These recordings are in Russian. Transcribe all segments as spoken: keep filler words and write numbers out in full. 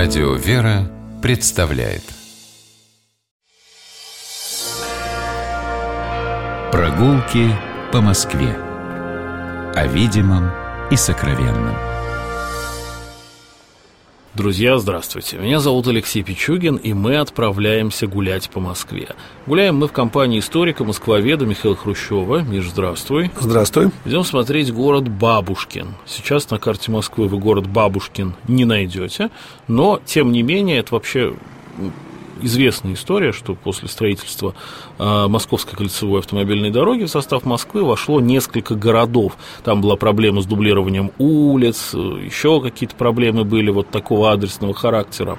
Радио «Вера» представляет Прогулки по Москве. О видимом и сокровенном. Друзья, здравствуйте. Меня зовут Алексей Пичугин, и мы отправляемся гулять по Москве. Гуляем мы в компании историка-москвоведа Михаила Хрущева. Миш, здравствуй. Здравствуй. Идем смотреть город Бабушкин. Сейчас на карте Москвы вы город Бабушкин не найдете, но, тем не менее, это вообще известная история, что после строительства э, Московской кольцевой автомобильной дороги в состав Москвы вошло несколько городов. Там была проблема с дублированием улиц, э, еще какие-то проблемы были вот такого адресного характера.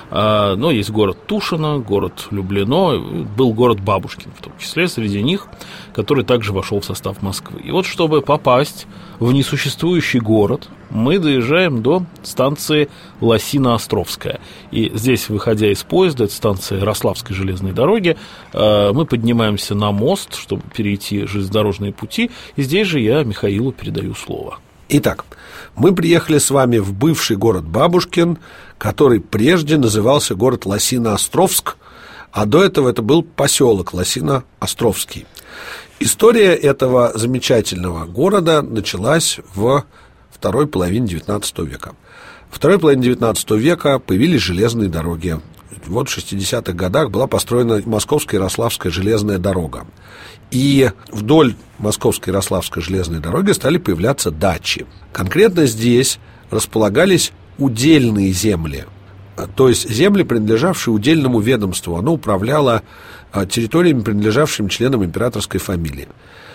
Э, но есть город Тушино, город Люблино, был город Бабушкин, в том числе среди них, который также вошел в состав Москвы. И вот чтобы попасть в несуществующий город, мы доезжаем до станции Лосино-Островская. И здесь, выходя из поезда, это станция Ярославской железной дороги, мы поднимаемся на мост, чтобы перейти железнодорожные пути. И здесь же я Михаилу передаю слово. Итак, мы приехали с вами в бывший город Бабушкин, который прежде назывался город Лосино-Островск, а до этого это был поселок Лосино-Островский. История этого замечательного города началась в второй половине девятнадцатого века. В второй половине девятнадцатого века появились железные дороги. Вот в шестидесятых годах была построена Московская Ярославская железная дорога. И вдоль Московской Ярославской железной дороги стали появляться дачи. Конкретно здесь располагались удельные земли, то есть земли, принадлежавшие удельному ведомству. Оно управляло территориями, принадлежавшими членам императорской фамилии.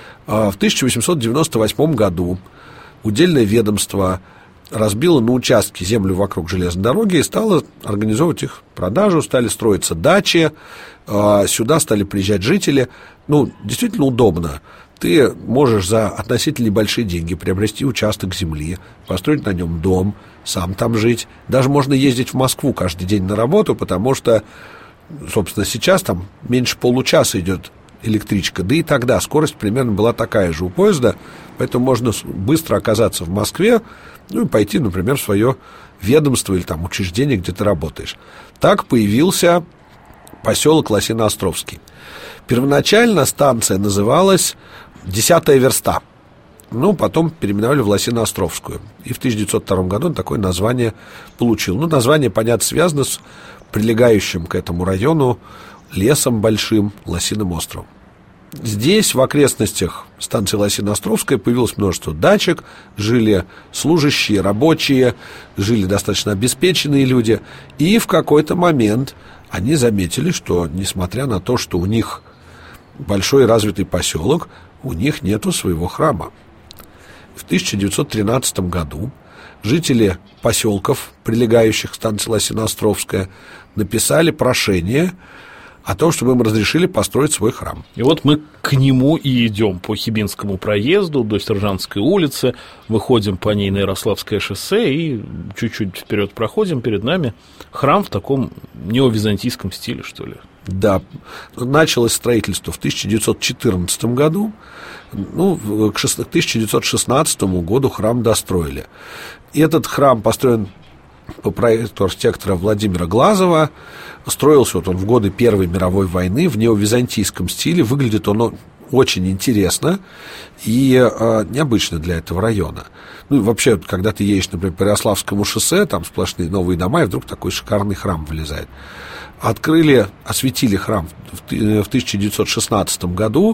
В тысяча восемьсот девяносто восьмом году удельное ведомство разбило на участки землю вокруг железной дороги и стало организовывать их продажу, стали строиться дачи, сюда стали приезжать жители. Ну, действительно удобно. Ты можешь за относительно небольшие деньги приобрести участок земли, построить на нем дом, сам там жить. Даже можно ездить в Москву каждый день на работу, потому что, собственно, сейчас там меньше получаса идет электричка. Да и тогда скорость примерно была такая же у поезда, поэтому можно быстро оказаться в Москве, ну и пойти, например, в свое ведомство или там учреждение, где ты работаешь. Так появился поселок Лосино-Островский. Первоначально станция называлась «Десятая верста». Ну, потом переименовали в Лосино-Островскую. И в тысяча девятьсот втором году он такое название получил. Ну, название, понятно, связано с прилегающим к этому району лесом большим, Лосиным островом. Здесь, в окрестностях станции Лосино-Островская, появилось множество дачек, жили служащие, рабочие, жили достаточно обеспеченные люди. И в какой-то момент они заметили, что, несмотря на то, что у них большой развитый поселок, у них нету своего храма. В тысяча девятьсот тринадцатом году жители поселков, прилегающих к станции Лосино-Островская, написали прошение о том, чтобы им разрешили построить свой храм. И вот мы к нему и идем по Хибинскому проезду до Сержантской улицы, выходим по ней на Ярославское шоссе и чуть-чуть вперед проходим, перед нами храм в таком неовизантийском стиле, что ли. Да, началось строительство в тысяча девятьсот четырнадцатом году, ну, к тысяча девятьсот шестнадцатому году храм достроили. И этот храм построен по проекту архитектора Владимира Глазова. Строился вот он в годы Первой мировой войны в неовизантийском стиле. Выглядит он очень интересно и э, необычно для этого района. Ну и вообще, когда ты едешь, например, по Ярославскому шоссе, там сплошные новые дома, и вдруг такой шикарный храм вылезает. Открыли, осветили храм в тысяча девятьсот шестнадцатом году,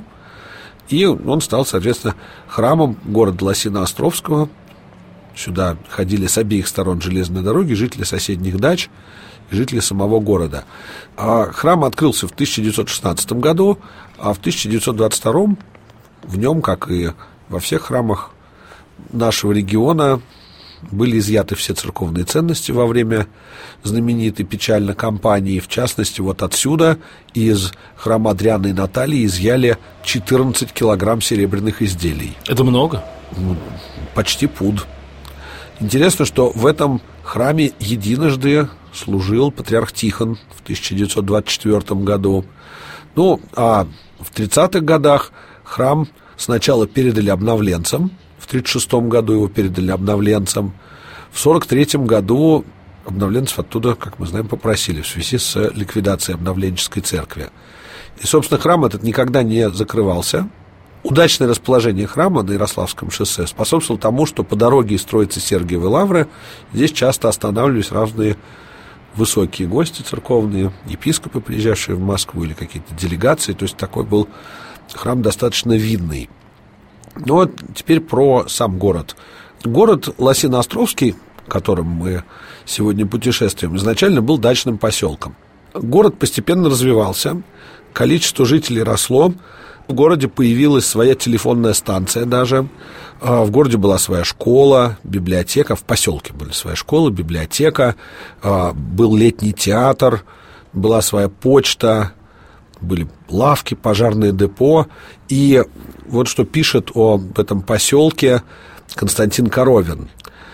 и он стал, соответственно, храмом города Лосино-Островского. Сюда ходили с обеих сторон железной дороги жители соседних дач, жители самого города. А храм открылся в тысяча девятьсот шестнадцатом году, а в тысяча девятьсот двадцать втором в нем, как и во всех храмах нашего региона, были изъяты все церковные ценности во время знаменитой печальной кампании. В частности, вот отсюда из храма Адрианы и Натальи изъяли четырнадцать килограмм серебряных изделий. Это много? Ну, почти пуд. Интересно, что в этом храме единожды служил патриарх Тихон в тысяча девятьсот двадцать четвёртом году. Ну, а в тридцатых годах храм сначала передали обновленцам, в тридцать шестом году его передали обновленцам, в сорок третьем году обновленцев оттуда, как мы знаем, попросили в связи с ликвидацией обновленческой церкви. И, собственно, храм этот никогда не закрывался. Удачное расположение храма на Ярославском шоссе способствовало тому, что по дороге из Троицы Сергиевой Лавры здесь часто останавливались разные высокие гости церковные, епископы, приезжавшие в Москву, или какие-то делегации. То есть такой был храм достаточно видный. Ну вот теперь про сам город. Город Лосино-Островский, которым мы сегодня путешествуем, изначально был дачным поселком. Город постепенно развивался, количество жителей росло. В городе появилась своя телефонная станция даже. В городе была своя школа, библиотека. В поселке были своя школа, библиотека. Был летний театр, была своя почта, были лавки, пожарное депо. И вот что пишет об этом поселке Константин Коровин.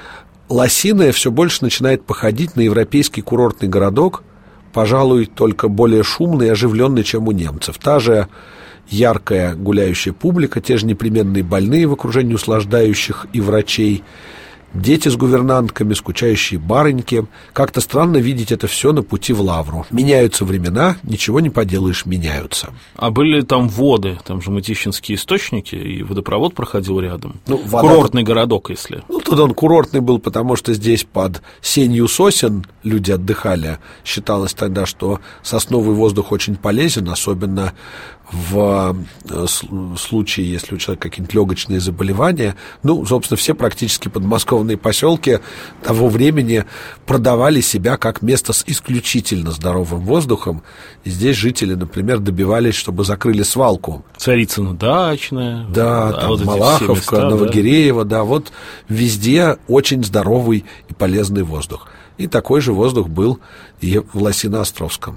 Лосиное все больше начинает походить на европейский курортный городок, пожалуй, только более шумный и оживленный, чем у немцев. Та же яркая гуляющая публика, те же непременные больные в окружении услаждающих и врачей, дети с гувернантками, скучающие барыньки. Как-то странно видеть это все на пути в Лавру. Меняются времена, ничего не поделаешь, меняются. А были там воды, там же Мытищинские источники, и водопровод проходил рядом. Ну, вода... Курортный городок, если. Ну, тут он курортный был, потому что здесь под сенью сосен люди отдыхали. Считалось тогда, что сосновый воздух очень полезен, особенно в случае, если у человека какие-нибудь легочные заболевания. Ну, собственно, все практически подмосковные поселки того времени продавали себя как место с исключительно здоровым воздухом. И здесь жители, например, добивались, чтобы закрыли свалку. Царицыно дачная. Да, там вот Малаховка, места, Новогиреево, да. да, вот везде очень здоровый и полезный воздух. И такой же воздух был и в Лосино-Островском.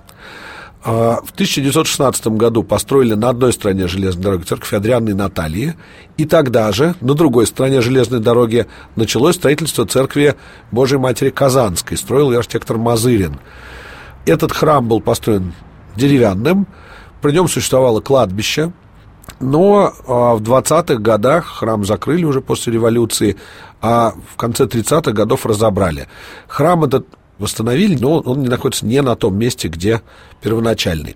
В тысяча девятьсот шестнадцатом году построили на одной стороне железной дороги церковь Адрианы и Натальи, и тогда же на другой стороне железной дороги началось строительство церкви Божией Матери Казанской, строил ее архитектор Мазырин. Этот храм был построен деревянным, при нем существовало кладбище, но в двадцатых годах храм закрыли уже после революции, а в конце тридцатых годов разобрали. Храм этот восстановили, но он не находится не на том месте, где первоначальный.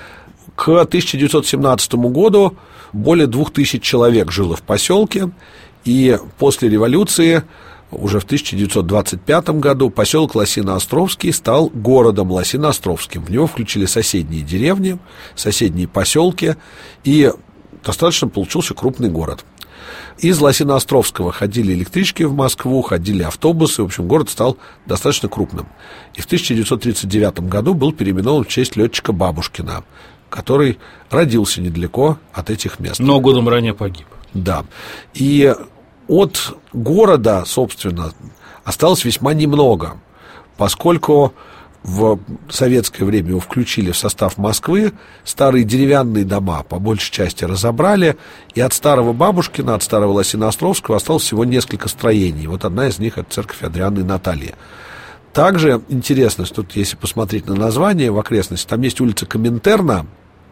К тысяча девятьсот семнадцатому году более двух тысяч человек жило в поселке, и после революции, уже в тысяча девятьсот двадцать пятом году, поселок Лосино-Островский стал городом Лосино-Островским. В него включили соседние деревни, соседние поселки, и достаточно получился крупный город. Из Лосино-Островского ходили электрички в Москву, ходили автобусы. В общем, город стал достаточно крупным. И в тысяча девятьсот тридцать девятом году был переименован в честь летчика Бабушкина, который родился недалеко от этих мест. Но годом ранее погиб. Да. И от города, собственно, осталось весьма немного, поскольку в советское время его включили в состав Москвы, старые деревянные дома по большей части разобрали, и от старого Бабушкина, от старого Лосино-Островского осталось всего несколько строений. Вот одна из них — это церковь Адрианы и Натальи. Также интересно, что тут, если посмотреть на название в окрестности, там есть улица Коминтерна,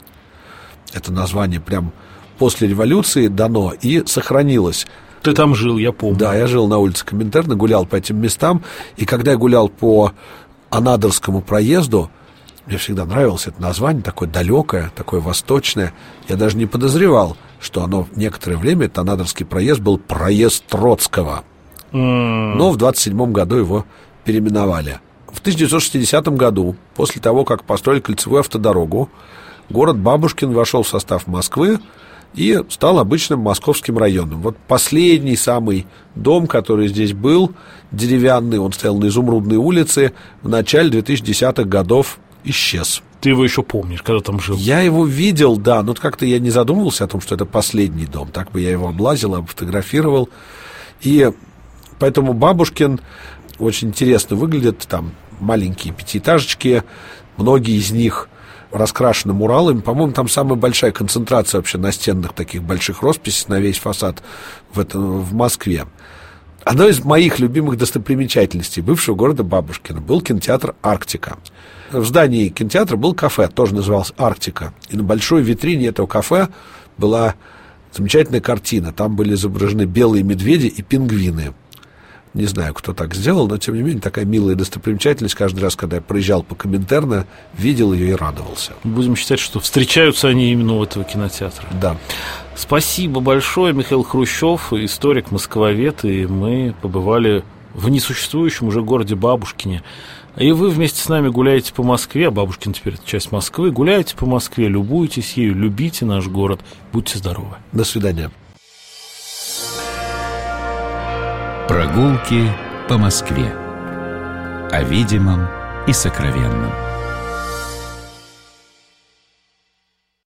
это название прям после революции дано и сохранилось. Ты там жил, я помню. Да, я жил на улице Коминтерна, гулял по этим местам, и когда я гулял по Анадырскому проезду, мне всегда нравилось это название, такое далекое, такое восточное. Я даже не подозревал, что оно в некоторое время, этот Анадырский проезд, был проезд Троцкого. Mm. Но в двадцать седьмом году его переименовали. В тысяча девятьсот шестидесятом году, после того, как построили кольцевую автодорогу, город Бабушкин вошел в состав Москвы и стал обычным московским районом. Вот последний самый дом, который здесь был, деревянный, он стоял на Изумрудной улице, в начале две тысячи десятых годов исчез. Ты его еще помнишь, когда там жил? Я его видел, да, но как-то я не задумывался о том, что это последний дом. Так бы я его облазил, обфотографировал. И поэтому Бабушкин очень интересно выглядит. Там маленькие пятиэтажечки, многие из них раскрашены муралами. По-моему, там самая большая концентрация вообще настенных таких больших росписей на весь фасад в, этом, в Москве. Одной из моих любимых достопримечательностей бывшего города Бабушкина был кинотеатр «Арктика». В здании кинотеатра был кафе, тоже называлось «Арктика». И на большой витрине этого кафе была замечательная картина. Там были изображены белые медведи и пингвины. Не знаю, кто так сделал, но, тем не менее, такая милая достопримечательность. Каждый раз, когда я проезжал по Коминтерна, видел ее и радовался. Будем считать, что встречаются они именно у этого кинотеатра. Да. Спасибо большое, Михаил Хрущев, историк-москвовед, и мы побывали в несуществующем уже городе Бабушкине. И вы вместе с нами гуляете по Москве, а Бабушкин теперь это часть Москвы, гуляете по Москве, любуйтесь ею, любите наш город, будьте здоровы. До свидания. Прогулки по Москве. О видимом и сокровенном.